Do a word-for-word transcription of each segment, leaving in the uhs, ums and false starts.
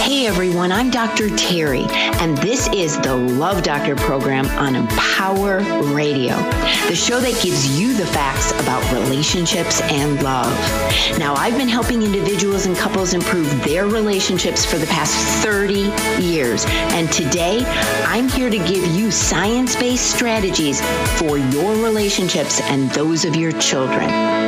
Hey everyone, I'm Doctor Terry, and this is the Love Doctor program on Empower Radio, the show that gives you the facts about relationships and love. Now, I've been helping individuals and couples improve their relationships for the past thirty years, and today I'm here to give you science-based strategies for your relationships and those of your children.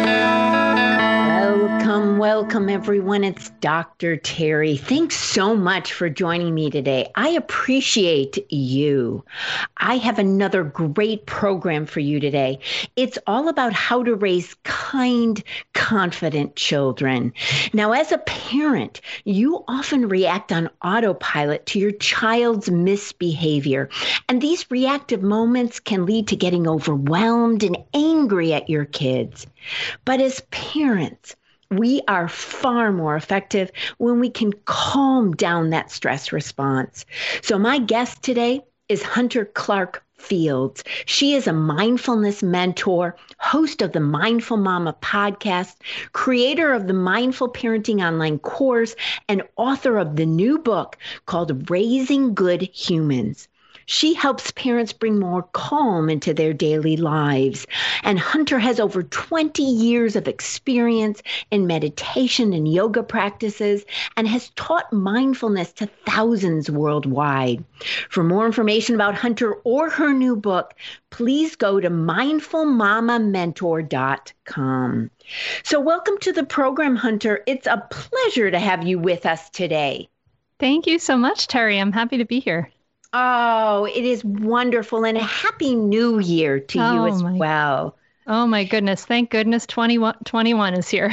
Welcome, welcome everyone. It's Doctor Terry. Thanks so much for joining me today. I appreciate you. I have another great program for you today. It's all about how to raise kind, confident children. Now, as a parent, you often react on autopilot to your child's misbehavior. And these reactive moments can lead to getting overwhelmed and angry at your kids. But as parents, we are far more effective when we can calm down that stress response. So my guest today is Hunter Clarke-Fields. She is a mindfulness mentor, host of the Mindful Mama podcast, creator of the Mindful Parenting online course, and author of the new book called Raising Good Humans. She helps parents bring more calm into their daily lives. And Hunter has over twenty years of experience in meditation and yoga practices and has taught mindfulness to thousands worldwide. For more information about Hunter or her new book, please go to mindful mama mentor dot com. So welcome to the program, Hunter. It's a pleasure to have you with us today. Thank you so much, Terry. I'm happy to be here. Oh, it is wonderful. And a happy new year to oh, you as my, well. Oh, my goodness. Thank goodness twenty-one, twenty-one is here.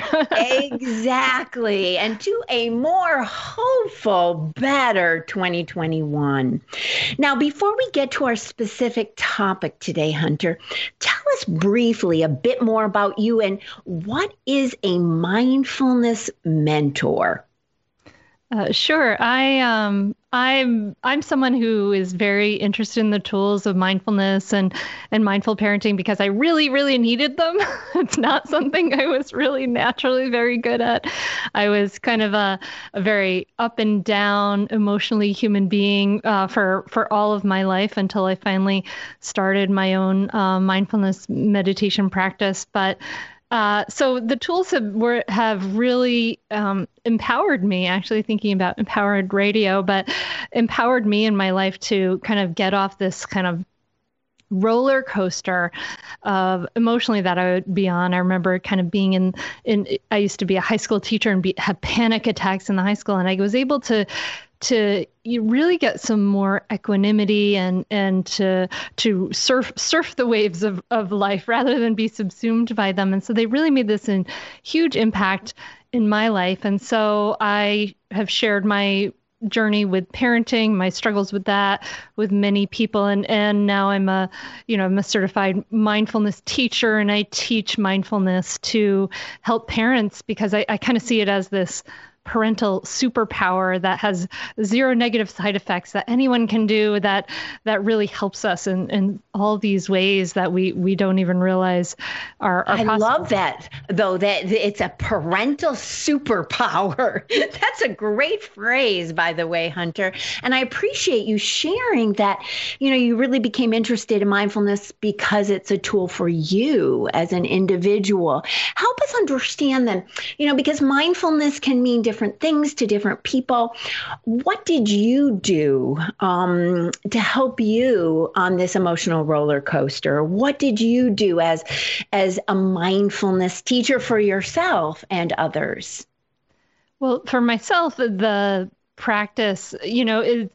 Exactly. And to a more hopeful, better twenty twenty-one. Now, before we get to our specific topic today, Hunter, tell us briefly a bit more about you and what is a mindfulness mentor? Uh, sure. I um I'm I'm someone who is very interested in the tools of mindfulness and and mindful parenting because I really really needed them. It's not something I was really naturally very good at. I was kind of a, a very up and down emotionally human being uh, for for all of my life until I finally started my own uh, mindfulness meditation practice. But Uh, so the tools have, were, have really um, empowered me, actually thinking about empowered radio, but empowered me in my life to kind of get off this kind of roller coaster of emotionally that I would be on. I remember kind of being in, in I used to be a high school teacher and be, have panic attacks in the high school. And I was able to to you really get some more equanimity and and to to surf surf the waves of, of life rather than be subsumed by them. And so they really made this a huge impact in my life. And so I have shared my journey with parenting, my struggles with that, with many people. And, and now I'm a, you know, I'm a certified mindfulness teacher, and I teach mindfulness to help parents because I, I kind of see it as this parental superpower that has zero negative side effects that anyone can do that that really helps us in, in all these ways that we we don't even realize are, are I possible. love that, though, that it's a parental superpower. That's a great phrase, by the way, Hunter. And I appreciate you sharing that, you know, you really became interested in mindfulness because it's a tool for you as an individual. Help us understand then, you know, because mindfulness can mean different different things to different people. What did you do um, to help you on this emotional roller coaster? What did you do as, as a mindfulness teacher for yourself and others? Well, for myself, the practice, you know, is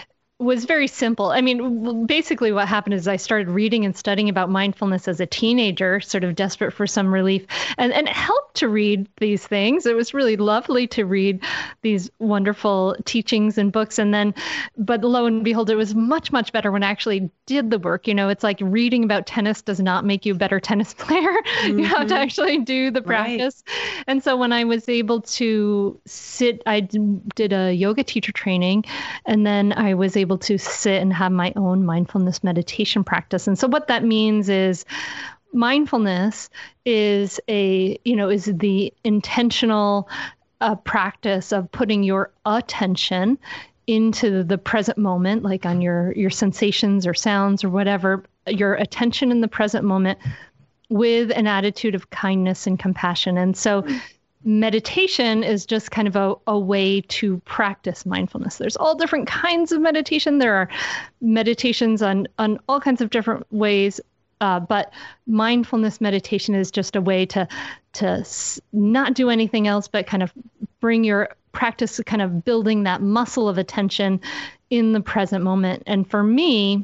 was very simple. I mean, basically what happened is I started reading and studying about mindfulness as a teenager, sort of desperate for some relief, and, and it helped to read these things. It was really lovely to read these wonderful teachings and books. And then, but lo and behold, it was much, much better when I actually did the work. You know, it's like reading about tennis does not make you a better tennis player. Mm-hmm. You have to actually do the practice. Right. And so when I was able to sit, I did a yoga teacher training, and then I was able to sit and have my own mindfulness meditation practice. And so what that means is mindfulness is a, you know, is the intentional a practice of putting your attention into the present moment, like on your, your sensations or sounds or whatever, your attention in the present moment with an attitude of kindness and compassion. And so meditation is just kind of a, a way to practice mindfulness. There's all different kinds of meditation. There are meditations on, on all kinds of different ways. Uh, but mindfulness meditation is just a way to to s- not do anything else, but kind of bring your practice, kind of building that muscle of attention in the present moment. And for me,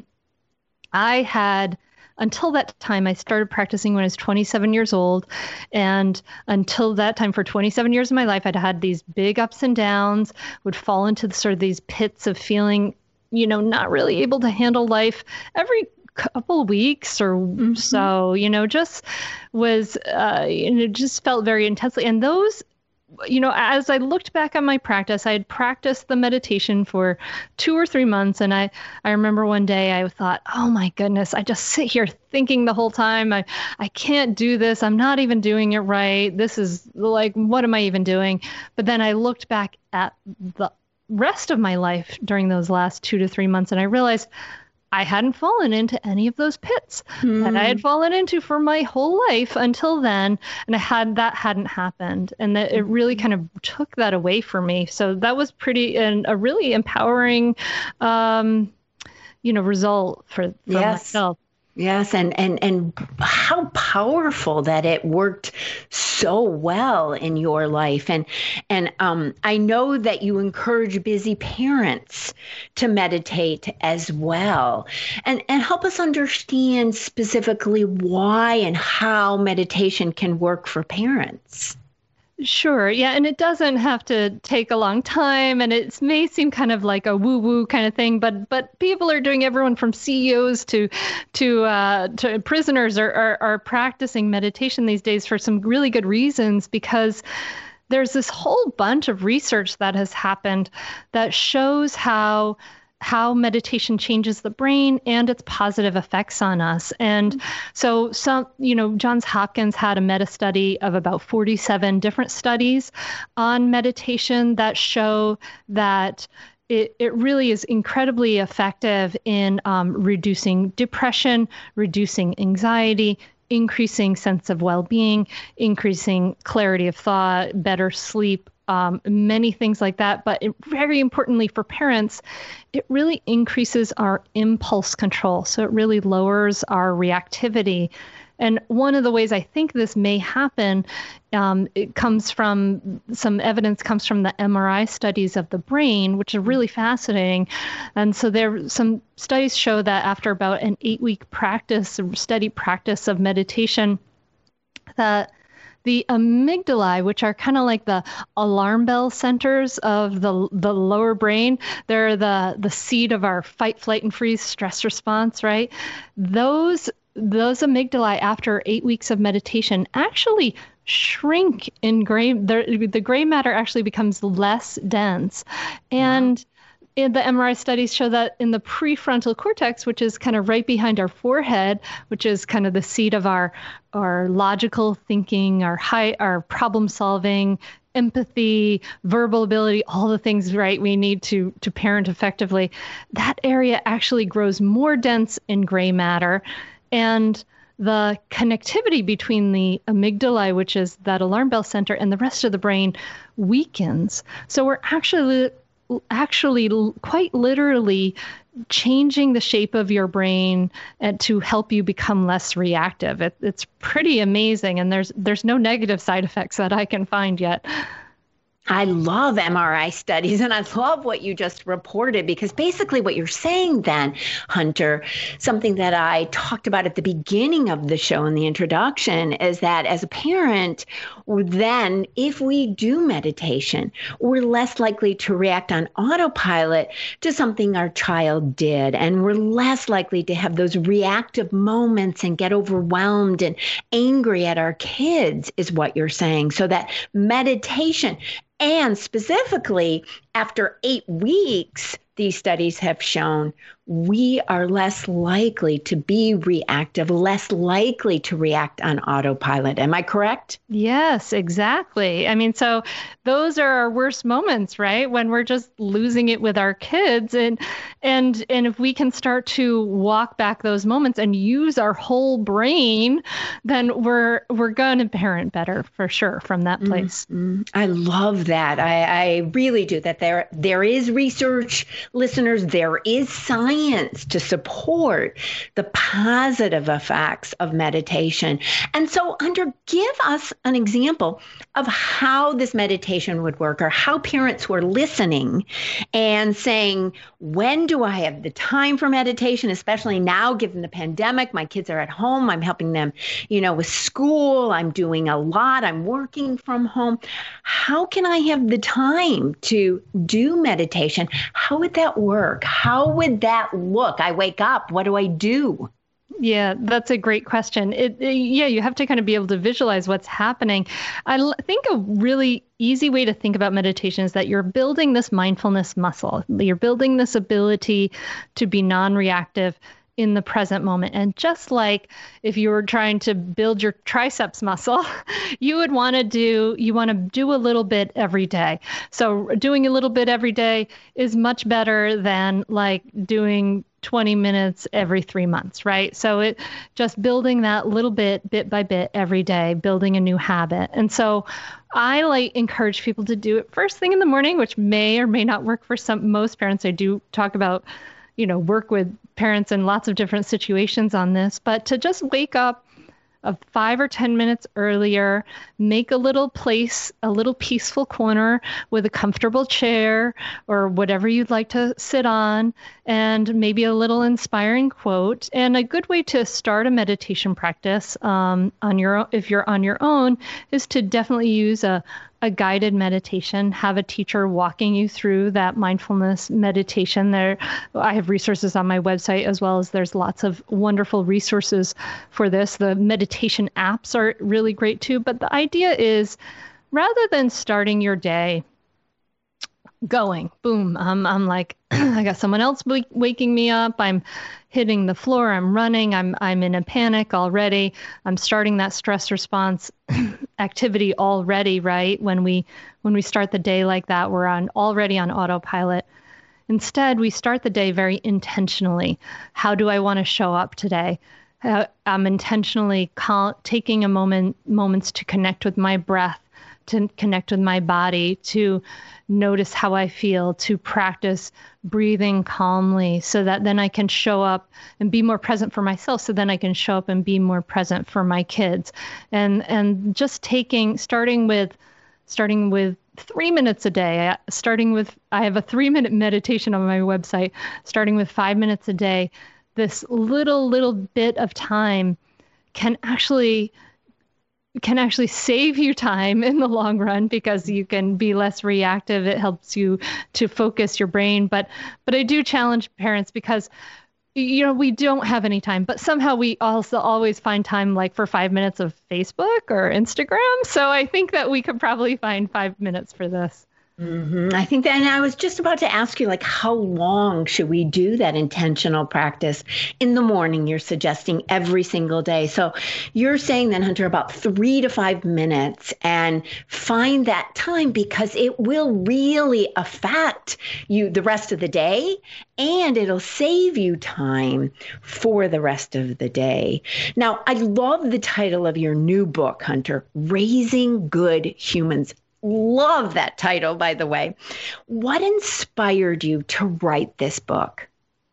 I had, until that time, I started practicing when I was twenty-seven years old. And until that time, for twenty-seven years of my life, I'd had these big ups and downs, would fall into the, sort of these pits of feeling, you know, not really able to handle life every couple of weeks or mm-hmm. so, you know, just was, uh, you know, just felt very intensely. And those, you know, as I looked back on my practice, I had practiced the meditation for two or three months. And I, I remember one day I thought, oh my goodness, I just sit here thinking the whole time, I, I can't do this. I'm not even doing it right. This is like, what am I even doing? But then I looked back at the rest of my life during those last two to three months, and I realized I hadn't fallen into any of those pits mm. that I had fallen into for my whole life until then. And I had, that hadn't happened. And that it really kind of took that away from me. So that was pretty, and a really empowering, um, you know, result for, for yes. myself. Yes, and, and and how powerful that it worked so well in your life. And and um, I know that you encourage busy parents to meditate as well. And, and help us understand specifically why and how meditation can work for parents. Sure. Yeah. And it doesn't have to take a long time, and it may seem kind of like a woo woo kind of thing, but but people are doing, everyone from C E Os to to uh, to prisoners are, are are practicing meditation these days for some really good reasons, because there's this whole bunch of research that has happened that shows how how meditation changes the brain and its positive effects on us. And so some, you know, Johns Hopkins had a meta study of about forty-seven different studies on meditation that show that it, it really is incredibly effective in um, reducing depression, reducing anxiety, increasing sense of well-being, increasing clarity of thought, better sleep, Um, many things like that. But it, very importantly for parents, it really increases our impulse control. So it really lowers our reactivity. And one of the ways I think this may happen, um, it comes from, some evidence comes from the M R I studies of the brain, which are really fascinating. And so there, some studies show that after about an eight-week practice, steady practice of meditation, that the amygdalae, which are kind of like the alarm bell centers of the the lower brain, they're the the seat of our fight, flight, and freeze stress response, right? Those those amygdalae, after eight weeks of meditation, actually shrink in gray. The, the gray matter actually becomes less dense, and wow. In the M R I studies show that in the prefrontal cortex, which is kind of right behind our forehead, which is kind of the seat of our our logical thinking, our high, our problem solving, empathy, verbal ability, all the things, right, we need to to parent effectively, that area actually grows more dense in gray matter. And the connectivity between the amygdala, which is that alarm bell center, and the rest of the brain weakens. So we're actually actually quite literally changing the shape of your brain and to help you become less reactive. It, it's pretty amazing. And there's there's no negative side effects that I can find yet. I love M R I studies, and I love what you just reported, because basically what you're saying then, Hunter, something that I talked about at the beginning of the show in the introduction, is that as a parent, then if we do meditation, we're less likely to react on autopilot to something our child did, and we're less likely to have those reactive moments and get overwhelmed and angry at our kids, is what you're saying. So that meditation, and specifically after eight weeks, these studies have shown we are less likely to be reactive, less likely to react on autopilot. Am I correct? Yes, exactly. I mean, so those are our worst moments, right? When we're just losing it with our kids. And and and if we can start to walk back those moments and use our whole brain, then we're we're going to parent better for sure from that place. Mm-hmm. I love that. I, I really do. That there there is research, listeners, there is science to support the positive effects of meditation. And so, Hunter, give us an example of how this meditation would work, or how parents who are listening and saying, when do I have the time for meditation, especially now, given the pandemic, my kids are at home, I'm helping them, you know, with school, I'm doing a lot, I'm working from home. How can I have the time to do meditation? How would that work? How would that look? I wake up, what do I do? Yeah, that's a great question. It, it, yeah, you have to kind of be able to visualize what's happening. I l- think a really easy way to think about meditation is that you're building this mindfulness muscle. You're building this ability to be non-reactive in the present moment. And just like if you were trying to build your triceps muscle, you would want to do, you want to do a little bit every day. So doing a little bit every day is much better than like doing twenty minutes every three months, right? So it just building that little bit, bit by bit every day, building a new habit. And so I like encourage people to do it first thing in the morning, which may or may not work for some, most parents. I do talk about, you know, work with parents in lots of different situations on this, but to just wake up of five or ten minutes earlier, make a little place, a little peaceful corner with a comfortable chair or whatever you'd like to sit on, and maybe a little inspiring quote. And a good way to start a meditation practice um, on your if you're on your own is to definitely use a a guided meditation, have a teacher walking you through that mindfulness meditation. There, I have resources on my website, as well as there's lots of wonderful resources for this. The meditation apps are really great too. But the idea is, rather than starting your day going, boom, um, I'm like, I got someone else w- waking me up. I'm hitting the floor. I'm running. I'm I'm in a panic already. I'm starting that stress response activity already, right? When we when we start the day like that, we're on already on autopilot. Instead, we start the day very intentionally. How do I want to show up today? Uh, I'm intentionally call, taking a moment moments to connect with my breath, to connect with my body, to notice how I feel, to practice breathing calmly, so that then I can show up and be more present for myself, so then I can show up and be more present for my kids. And and just taking, starting with, starting with three minutes a day, starting with, I have a three minute meditation on my website, starting with five minutes a day, this little, little bit of time can actually can actually save you time in the long run, because you can be less reactive. It helps you to focus your brain. But but I do challenge parents, because, you know, we don't have any time, but somehow we also always find time, like for five minutes of Facebook or Instagram. So I think that we could probably find five minutes for this. Mm-hmm. I think that, and I was just about to ask you, like, how long should we do that intentional practice? In the morning, you're suggesting every single day. So you're saying then, Hunter, about three to five minutes, and find that time, because it will really affect you the rest of the day, and it'll save you time for the rest of the day. Now, I love the title of your new book, Hunter, Raising Good Humans. Love that title, by the way. What inspired you to write this book?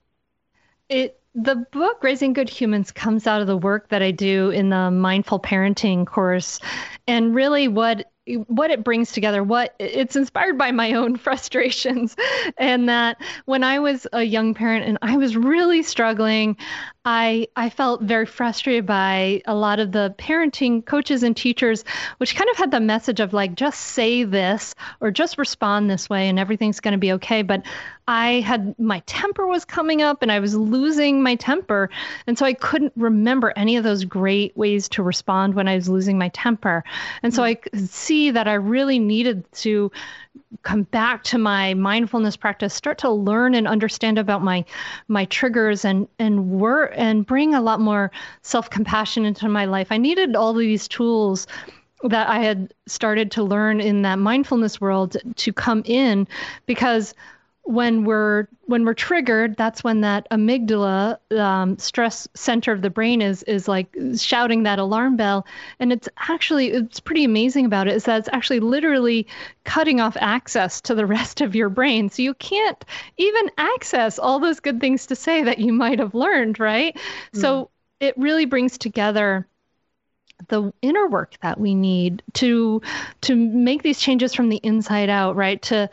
It the book Raising Good Humans comes out of the work that I do in the Mindful Parenting course, and really what what it brings together, what it's inspired by my own frustrations. And that when I was a young parent and I was really struggling, I I felt very frustrated by a lot of the parenting coaches and teachers, which kind of had the message of like, just say this or just respond this way and everything's going to be okay. But I had, my temper was coming up and I was losing my temper. And so I couldn't remember any of those great ways to respond when I was losing my temper. And so I could see see that I really needed to come back to my mindfulness practice, start to learn and understand about my my triggers and and work and bring a lot more self-compassion into my life. I needed all of these tools that I had started to learn in that mindfulness world to come in, because when we're when we're triggered, that's when that amygdala, um, stress center of the brain, is is like shouting that alarm bell. And it's actually, it's pretty amazing about it is that it's actually literally cutting off access to the rest of your brain. So you can't even access all those good things to say that you might have learned, right? Mm. So it really brings together the inner work that we need to to make these changes from the inside out, right? To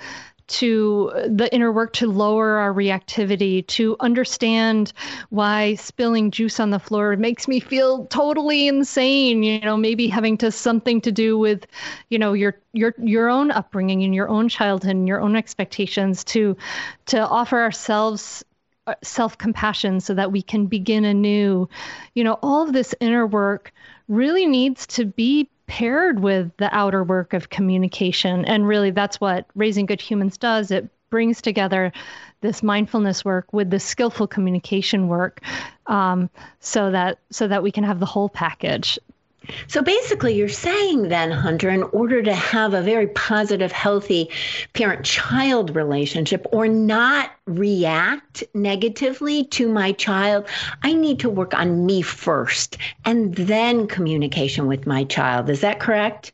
to the inner work to lower our reactivity, to understand why spilling juice on the floor makes me feel totally insane, you know, maybe having to something to do with, you know, your your your own upbringing and your own childhood and your own expectations, to to offer ourselves self-compassion so that we can begin anew. You know, all of this inner work really needs to be paired with the outer work of communication. And really, that's what Raising Good Humans does. It brings together this mindfulness work with the skillful communication work, um, so that so that we can have the whole package. So basically, you're saying then, Hunter, in order to have a very positive, healthy parent-child relationship or not react negatively to my child, I need to work on me first and then communication with my child. Is that correct?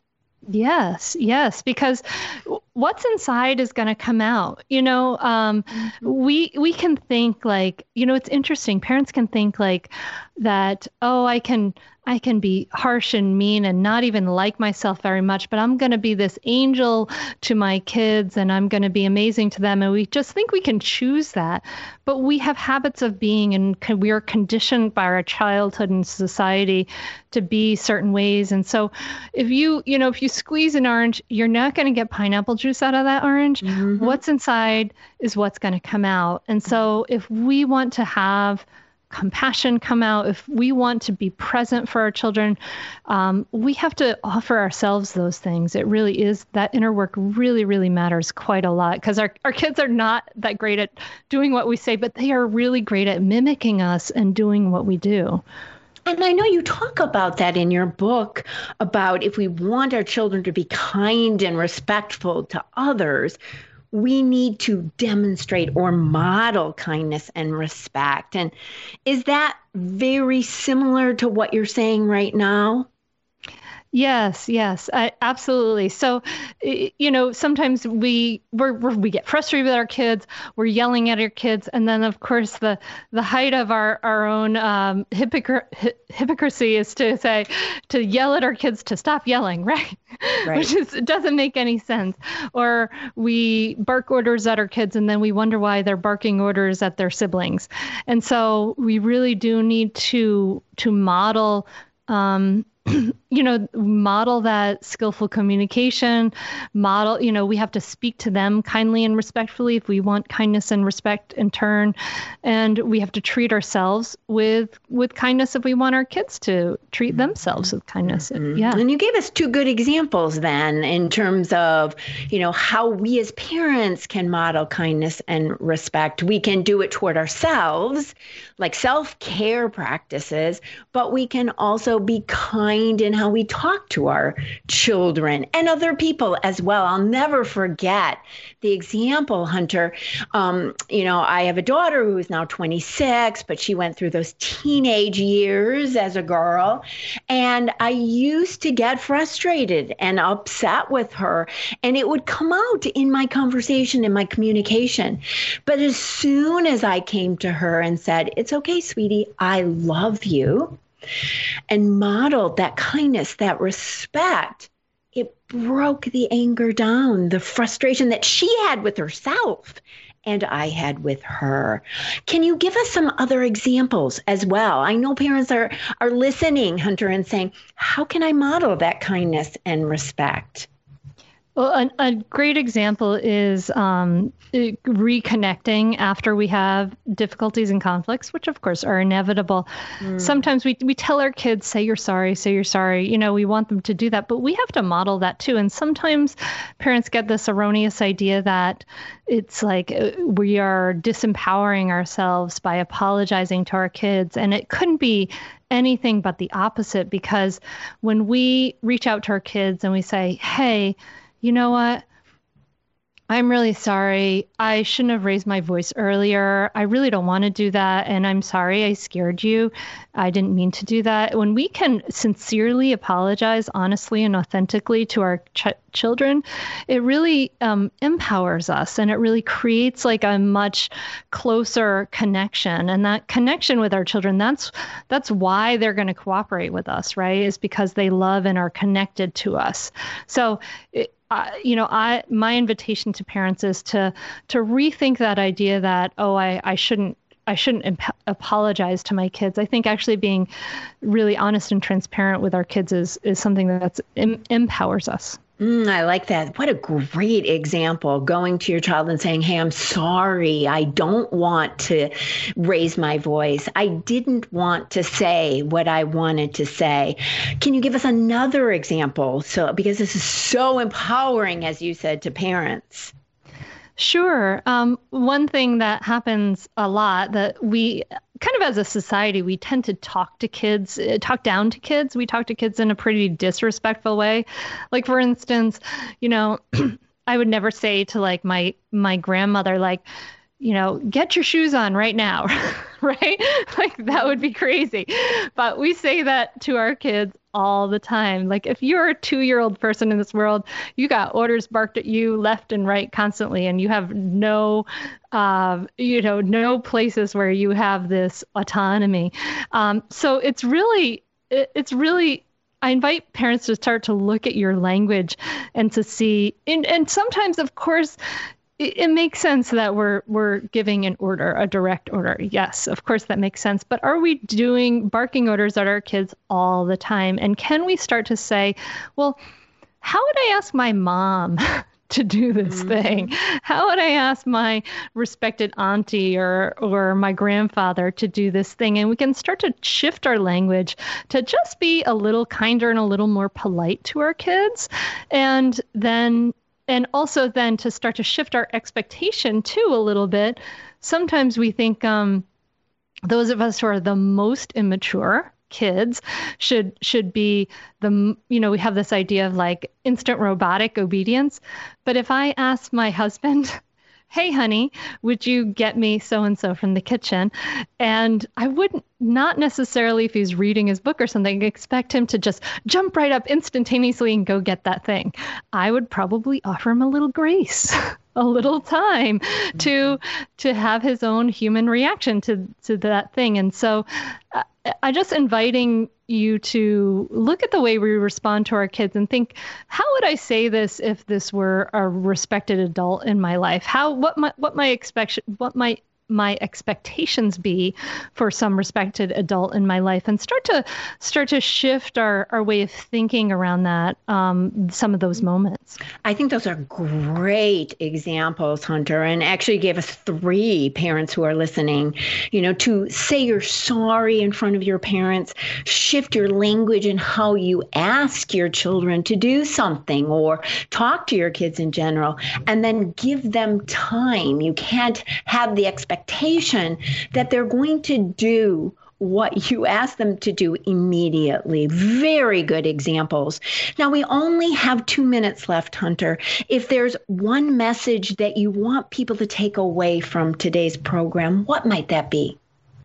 Yes, yes, because what's inside is going to come out. You know, um, mm-hmm. we we can think like, you know, it's interesting. Parents can think like that, oh, I can I can be harsh and mean and not even like myself very much, but I'm going to be this angel to my kids and I'm going to be amazing to them. And we just think we can choose that. But we have habits of being, and we are conditioned by our childhood and society to be certain ways. And so if you, you know, if you squeeze an orange, you're not going to get pineapple juice out of that orange. Mm-hmm. What's inside is what's going to come out. And so if we want to have compassion come out, if we want to be present for our children, um, we have to offer ourselves those things. It really is, that inner work really, really matters quite a lot, because our, our kids are not that great at doing what we say, but they are really great at mimicking us and doing what we do. And I know you talk about that in your book, about if we want our children to be kind and respectful to others, we need to demonstrate or model kindness and respect. And is that very similar to what you're saying right now? Yes, yes, I, absolutely. So, you know, sometimes we we're, we're, we get frustrated with our kids. We're yelling at our kids, and then, of course, the the height of our our own um, hypocr- hi- hypocrisy is to say to yell at our kids to stop yelling, right? Right. Which is, it doesn't make any sense. Or we bark orders at our kids, and then we wonder why they're barking orders at their siblings. And so, we really do need to to model. Um, you know, model that skillful communication, model, you know, we have to speak to them kindly and respectfully if we want kindness and respect in turn. And we have to treat ourselves with with kindness if we want our kids to treat themselves with kindness. Mm-hmm. Yeah. And you gave us two good examples then in terms of, you know, how we as parents can model kindness and respect. We can do it toward ourselves, like self-care practices, but we can also be kind in how we talk to our children and other people as well. I'll never forget the example, Hunter. Um, you know, I have a daughter who is now twenty-six, but she went through those teenage years as a girl. And I used to get frustrated and upset with her, and it would come out in my conversation, in my communication. But as soon as I came to her and said, "It's okay, sweetie, I love you," and modeled that kindness, that respect, it broke the anger down, the frustration that she had with herself and I had with her. Can you give us some other examples as well? I know parents are, are listening, Hunter, and saying, how can I model that kindness and respect? Well, a, a great example is um, reconnecting after we have difficulties and conflicts, which of course are inevitable. Mm. Sometimes we, we tell our kids, say you're sorry, say you're sorry. You know, we want them to do that, but we have to model that too. And sometimes parents get this erroneous idea that it's like we are disempowering ourselves by apologizing to our kids. And it couldn't be anything but the opposite, because when we reach out to our kids and we say, hey, you know what? I'm really sorry. I shouldn't have raised my voice earlier. I really don't want to do that. And I'm sorry I scared you. I didn't mean to do that. When we can sincerely apologize honestly and authentically to our ch- children, it really um, empowers us, and it really creates like a much closer connection. And that connection with our children, that's that's why they're going to cooperate with us, right? Is because they love and are connected to us. So it, Uh, you know, I my invitation to parents is to to rethink that idea that, oh, I, I shouldn't I shouldn't imp- apologize to my kids. I think actually being really honest and transparent with our kids is is something that em- empowers us. Mm, I like that. What a great example, going to your child and saying, hey, I'm sorry. I don't want to raise my voice. I didn't want to say what I wanted to say. Can you give us another example? So, because this is so empowering, as you said, to parents. Sure. Um, one thing that happens a lot that we kind of as a society, we tend to talk to kids, talk down to kids. We talk to kids in a pretty disrespectful way. Like, for instance, you know, I would never say to like my my grandmother, like, you know, get your shoes on right now, right? Like that would be crazy. But we say that to our kids all the time. Like if you're a two-year-old person in this world, you got orders barked at you left and right constantly, and you have no, uh, you know, no places where you have this autonomy. Um, so it's really, it, it's really, I invite parents to start to look at your language and to see, and, and sometimes, of course, it makes sense that we're we're giving an order, a direct order. Yes, of course that makes sense. But are we doing barking orders at our kids all the time? And can we start to say, well, how would I ask my mom to do this mm-hmm. thing? How would I ask my respected auntie or or my grandfather to do this thing? And we can start to shift our language to just be a little kinder and a little more polite to our kids. And then And also then to start to shift our expectation too a little bit. Sometimes we think um, those of us who are the most immature kids should should be the, you know, we have this idea of like instant robotic obedience. But if I ask my husband, hey, honey, would you get me so-and-so from the kitchen? And I wouldn't, not necessarily if he's reading his book or something, expect him to just jump right up instantaneously and go get that thing. I would probably offer him a little grace, a little time mm-hmm. to to have his own human reaction to, to that thing. And so uh, I just inviting you to look at the way we respond to our kids and think, how would I say this if this were a respected adult in my life? How, what my, what my expect, what my, my expectations be for some respected adult in my life, and start to start to shift our, our way of thinking around that, um, some of those moments. I think those are great examples, Hunter, and actually gave us three parents who are listening, you know, to say you're sorry in front of your parents, shift your language and how you ask your children to do something or talk to your kids in general, and then give them time. You can't have the expectation expectation that they're going to do what you ask them to do immediately. Very good examples. Now, we only have two minutes left, Hunter. If there's one message that you want people to take away from today's program, what might that be?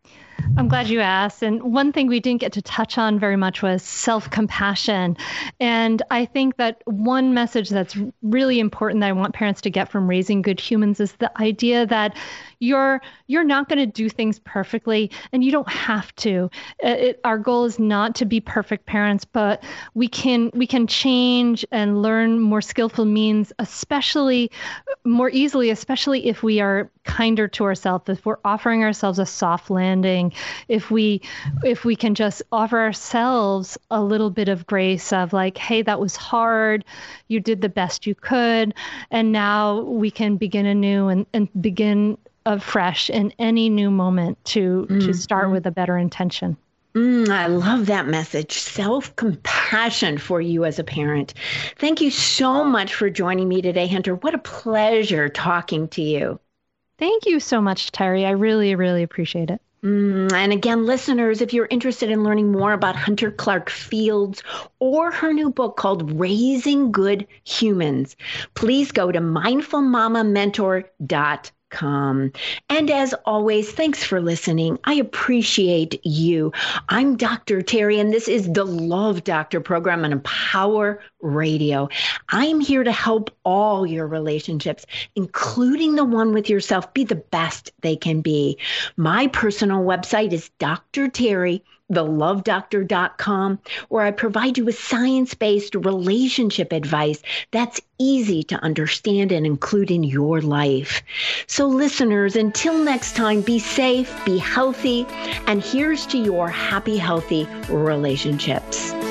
I'm glad you asked. And one thing we didn't get to touch on very much was self-compassion. And I think that one message that's really important that I want parents to get from Raising Good Humans is the idea that you're you're not going to do things perfectly, and you don't have to. It, our goal is not to be perfect parents, but we can we can change and learn more skillful means, especially more easily, especially if we are kinder to ourselves, if we're offering ourselves a soft landing parenting, if we if we can just offer ourselves a little bit of grace of like, hey, that was hard, you did the best you could, and now we can begin anew and, and begin afresh in any new moment to mm-hmm. to start with a better intention. Mm, I love that message. Self-compassion for you as a parent. Thank you so much for joining me today, Hunter. What a pleasure talking to you. Thank you so much, Terry. I really, really appreciate it. Mm, and again, listeners, if you're interested in learning more about Hunter Clarke-Fields or her new book called Raising Good Humans, please go to mindful mama mentor dot com. Com. And as always, thanks for listening. I appreciate you. I'm Doctor Terry, and this is the Love Doctor program on Empower Radio. I'm here to help all your relationships, including the one with yourself, be the best they can be. My personal website is Doctor Terry, the love doctor dot com, where I provide you with science-based relationship advice that's easy to understand and include in your life. So listeners, until next time, be safe, be healthy, and here's to your happy, healthy relationships.